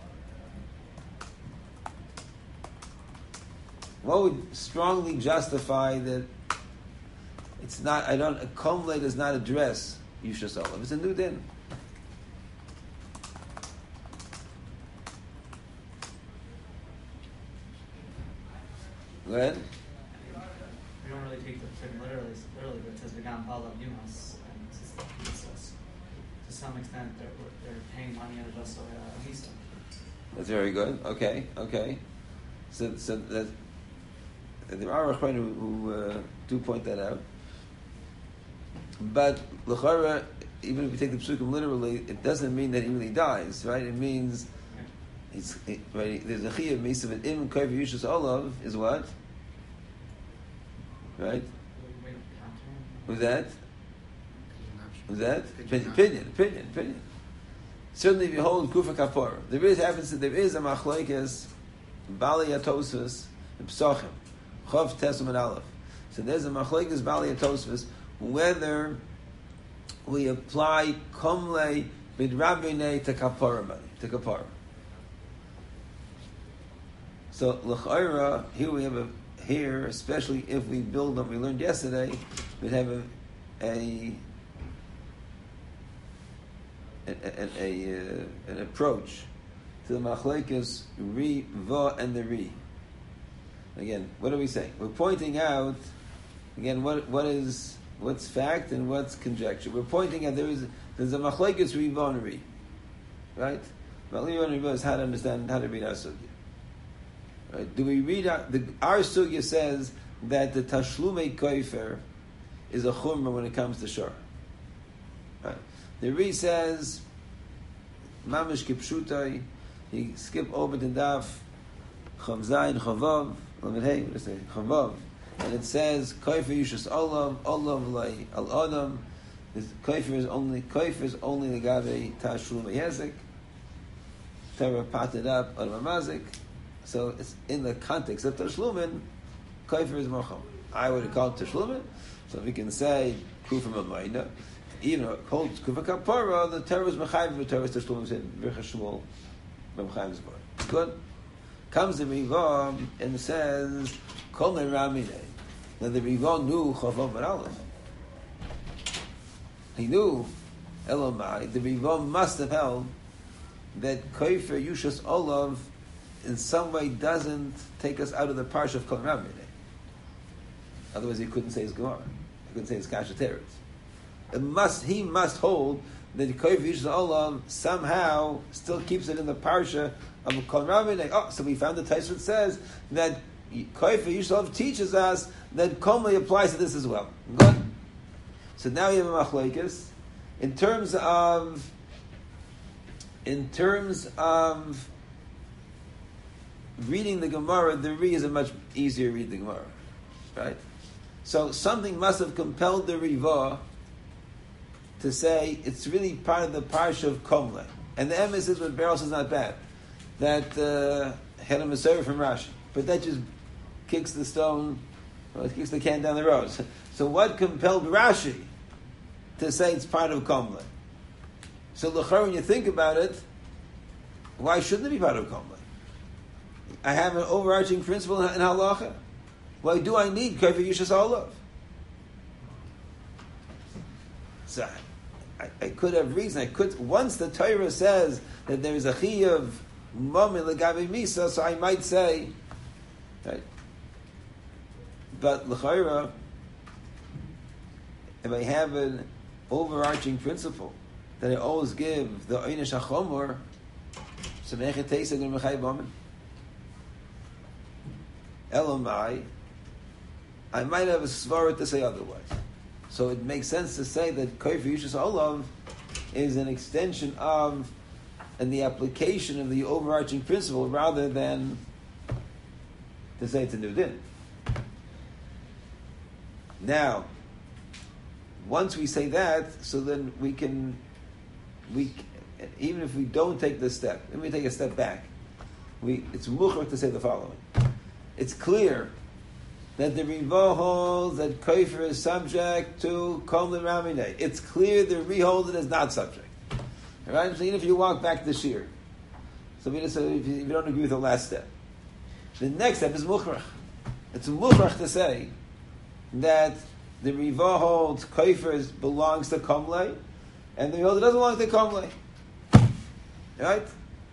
What would strongly justify that it's not, a Komle does not address Yushas Olav. It's a new din. Go ahead. We don't really take the thing literally, but it says V'gam Balav Yumas, and to some extent they're paying money on just a Misa. That's very good. Okay. So that there are Achronim who do point that out. But l'chara, even if you take the psukim literally, it doesn't mean that he really dies, right? It means right. There's a chiyuv misa, but im koiv yushas olav is what? Right? Who's that? Opinion. Certainly, if you hold kufa kapor, there is a machlokes bali atosvus and psachim chav tesum and aleph. So there's a machlokes bali atosvus whether we apply komle bidrabine to kapora money to kapora. So l'chayra here especially if we build on we learned yesterday, we'd have an approach to the machlekes ri va and the ri. Again, what are we saying? We're pointing out again what's fact and what's conjecture. We're pointing out there's a machlekes ri va and ri, right? Machlekes ri va is how to understand how to read our sugya. Right? Do we read our sugya says that the tashlumei koifer is a chumrah when it comes to shor. Right? The Ri says mamish kipshutai. He skip over the daf chav zayin chavav lamed let's say chavav, and it says koifer yushas olav lay al adam. This koifer is only the gave tashlumei hezek. Torah patted up on mazik. So it's in the context of Tashlumin, Koifer is Mocham. I would have called Tashlumin, so we can say Kufa Mamayna. Even if it holds Kufa Kapara, the Torah is Mechayiv, the Torah is Tashlumin, said Bircha Shmuel, Mechayiv is Bar. Good. Comes the Riva and says, Kol Ramine. Now the Riva knew Chavav and Aleph. He knew Elomai. The Riva must have held that Koifer Yushas Olav in some way doesn't take us out of the parsha of Kol Ramine. Otherwise, he couldn't say his Gemara. He couldn't say his Kasha Teretz. He must hold that the Koiv Yishas Olam somehow still keeps it in the parsha of Kol Ramine. Oh, so we found the Taisvut says that Koiv Yishas Olam teaches us that Komli applies to this as well. Good. So now you have a machlokes in terms of reading the Gemara. The Ri is a much easier read the Gemara, right? So something must have compelled the Riva to say it's really part of the parsha of Komle. And the emes is what Beryl says not bad. That had a Masorah from Rashi, but that just kicks the stone, or kicks the can down the road. So what compelled Rashi to say it's part of Komle? So l'chor, when you think about it, why shouldn't it be part of Komle? I have an overarching principle in halacha. Why do I need Koifer Yushas Olav? So I could have reason. Once the Torah says that there is a chiyuv moment legabe misa, so I might say, right? But l'chayra, if I have an overarching principle that I always give the einish hachomor, so mechet teisah and mechay bomen. Elomai, I might have a svara to say otherwise. So it makes sense to say that Koifer Yushas Olav is an extension of and the application of the overarching principle rather than to say it's a new din. Now, once we say that, so then even if we don't take this step, then we take a step back. It's muchar to say the following. It's clear that the Riva holds that Kofer is subject to Kol Ramine. It's clear the Riva holds it is not subject. Right? So even if you walk back this year, so if you don't agree with the last step, the next step is Mukhrach. It's Mukhrach to say that the Riva holds Kofer belongs to Komle, and the Riva holds it doesn't belong to Komle. Right?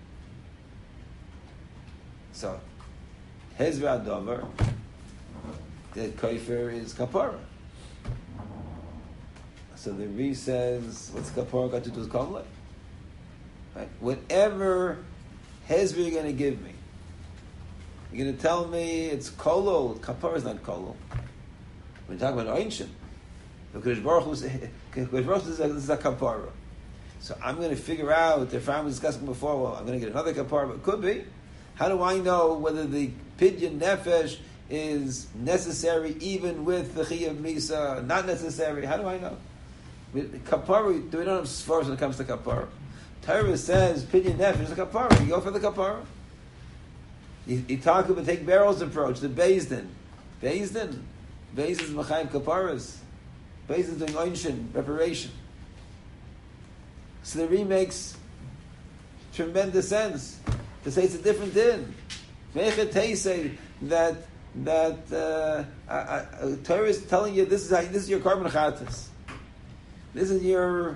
So, Hezra Dover, that Kofer is Kapara. So the Ri says, what's Kapara got to do with Komle? Right? Whatever Hezra you're going to give me, you're going to tell me it's Kolo. Kapara is not Kolo. We're talking about Einshin. Because Baruch Hu says this is a Kapara. So I'm going to figure out, if I was discussing before, well, I'm going to get another Kapara, but it could be. How do I know whether the Pidyon Nefesh is necessary even with the Chiyuv Misa, not necessary? How do I know? Kapara, we don't have Sfars when it comes to Kapara. Torah says Pidyon Nefesh is a Kapara. You go for the Kapara. You talk about take Beryl's approach, the Beis Din. Beis Din is Machayim Kaparas. Beis Din is doing Einshin, reparation. So the Ri makes tremendous sense to say it's a different din. Mechet say that Torah is telling you this is your carbon chatas. This is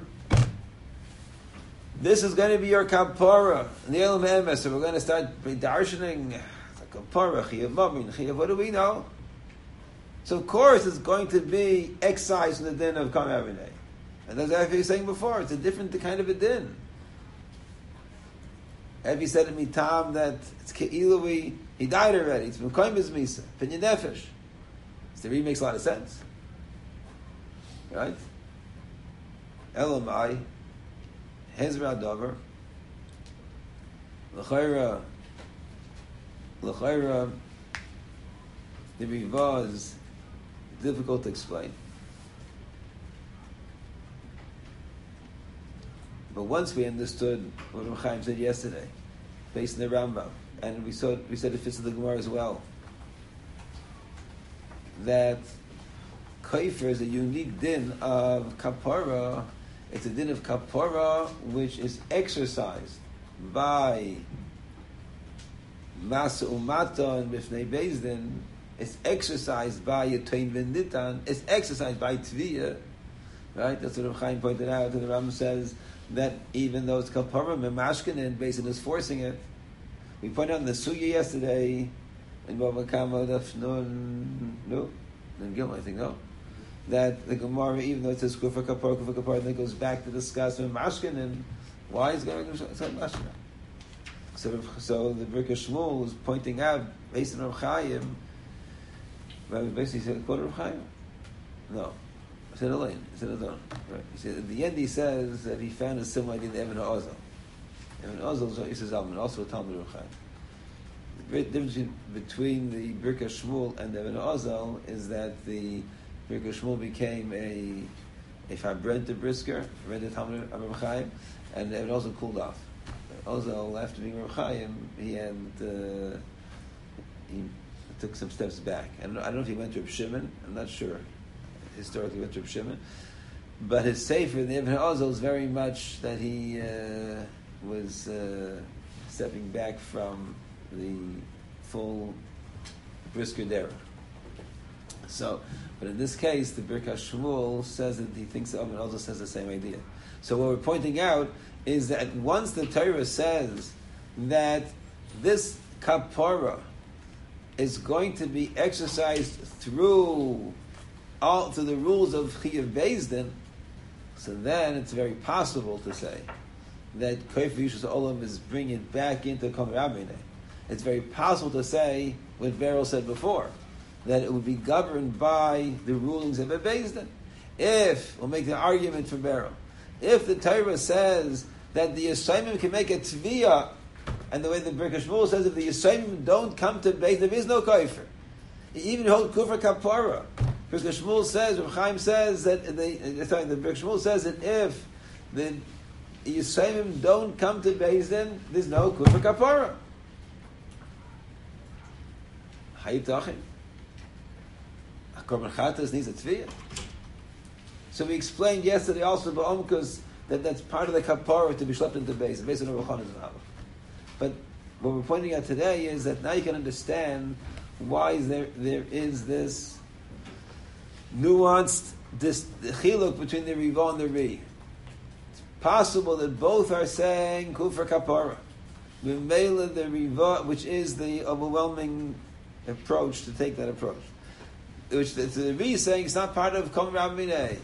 going to be your kapara. The Elam Emes. So we're going to start darshaning kapara chiyav mamin chiyav. What do we know? So of course it's going to be excised from the din of Kam Avinei. And that's what I was saying before. It's a different kind of a din. Evi said to me, Tom, that it's Ke'ilu, he died already. It's Mekoim is Misa. Pinyin Nefesh. So the Ri makes a lot of sense. Right? Elamai, Hezra Dover, L'chayra, the Riva is difficult to explain. But once we understood what Reb Chaim said yesterday, based on the Rambam, and we said it fits in the Gemara as well, that Kofer is a unique din of Kapara. It's a din of Kapara which is exercised by Masa Umata and Mifnei Beis Din. It's exercised by Yotein V'Nitan. It's exercised by Tviyah. Right? That's what Reb Chaim pointed out. And the Rambam says that even though it's Kapara, Memashkin Beis Din is forcing it. We pointed out in the Sugya yesterday in Bava Kama Gimel, I think, no. That the Gemara, even though it says Kufa Kapara, then it goes back to discuss Memashkin and why is it going to say Mashkin? So the Birka Shmuel is pointing out, based on Reb Chaim, basically he said, quote Reb Chaim? No. I said Elaine. I said Adon. Right. He said, at the end he says that he found a similar idea in Evan HaOzel. Evan HaOzel is Zalman, also a Talmud Reb Chaim. The difference between the Birka Shmuel and Evan HaOzel is that the Birka Shmuel became a Fabrenta brisker, Fabrenta Talmud of Reb Chaim, and Evan HaOzel cooled off. Ozel, after being Reb Chaim, he took some steps back. I don't know if he went to Reb Shimon. I'm not sure. Historically, went to Reb Shimon, but his sefer in the Ibn Ozel is very much that he was stepping back from the full brisker derech. So, but in this case, the Birkas Shmuel says that he thinks the Ibn Ozel says the same idea. So what we're pointing out is that once the Torah says that this kapara is going to be exercised through the rules of Chiyuv Beis Din, so then it's very possible to say that Kofer Yishus Olam is bringing it back into Kom Rabbeinu. It's very possible to say what Beryl said before, that it would be governed by the rulings of a Beis Din. If, we'll make the argument for Beryl, if the Torah says that the Yisraelim can make a tviyah And the way the Birkas Shmuel says, if the Yisraelim don't come to base, there is no kofer. Even hold kufar kapara. Birkas Shmuel says, Reb Chaim says that the Birkas Shmuel says that if the Yisraelim don't come to base, then there's no kufar kapara. Hayitachim. A korban chatas needs a tviyah. So we explained yesterday also ba'omkus that's part of the kapara to be schlepped into base. Based on Reb Chaim. But what we're pointing out today is that now you can understand why there is this nuanced chiluk between the Riva and the Ri. It's possible that both are saying kufar kapara. V'meila the Riva, which is the overwhelming approach to take that approach, which the Ri is saying it's not part of Kom Raminei.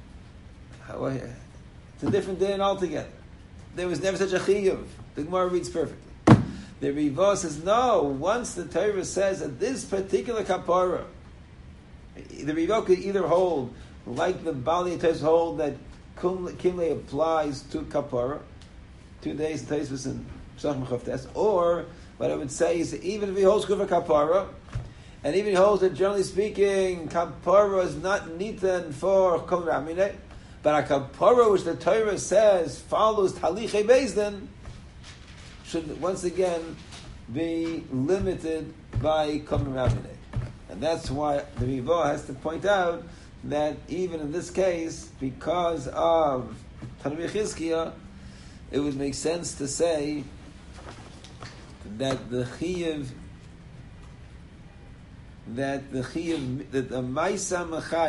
It's a different din altogether. There was never such a chiyuv. The Gemara reads perfectly. The Riva says, no, once the Torah says that this particular kapara, the Riva could either hold, like the Bali Tes hold, that Kimle applies to kapara, 2 days, Tesvis and Psachim Chavtes, or what I would say is that even if he holds Kufar kapara, and even he holds that generally speaking, kapara is not nitan for Kol Ramine, but a kapara which the Torah says follows Talichei Bezdin, should once again be limited by Kom Rabbinei. And that's why the Riva has to point out that even in this case, because of Tanvi Chizkiah, it would make sense to say that the Chiyuv, that the Maisa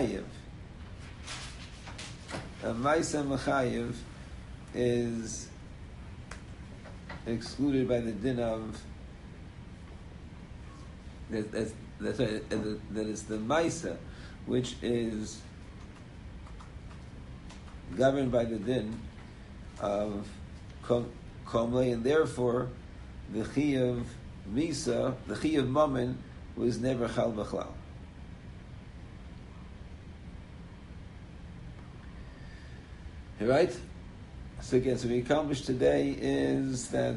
Mechayev is excluded by the din of that's right, that is the Maisa, which is governed by the din of Komle, and therefore the Chiyuv Misa, the Chiyuv Mammon, was never Chal B'chlal. Right? So again, so we accomplished today is that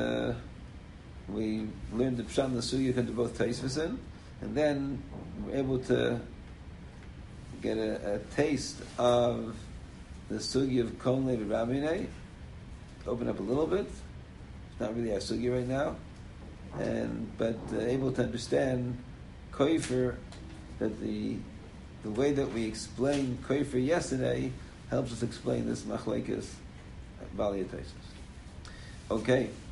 we learned the Pshat and the Sugya into both Taisvasin, and then we're able to get a taste of the Sugya of Kon Levi Rabinei, open up a little bit. It's not really our Sugya right now, but able to understand Koifer, that the way that we explained Koifer yesterday helps us explain this Machlekes Bali Taisus. Okay.